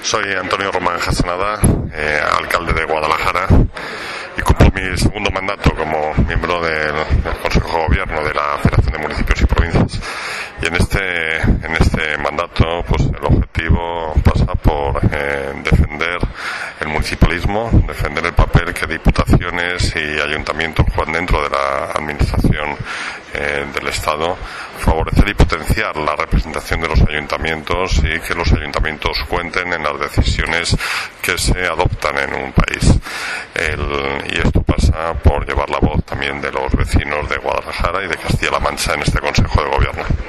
Soy Antonio Román Jasanada, alcalde de Guadalajara, y cumplo mi segundo mandato como miembro del Consejo de Gobierno de la Federación de Municipios y Provincias. Y en este mandato, pues el objetivo pasa por defender el municipalismo, defender el papel que diputaciones y ayuntamientos juegan dentro de la administración del Estado, favorecer y potenciar la representación de los ayuntamientos y que los ayuntamientos cuenten en las decisiones que se adoptan en un país. Y esto pasa por llevar la voz también de los vecinos de Guadalajara y de Castilla-La Mancha en este Consejo de Gobierno.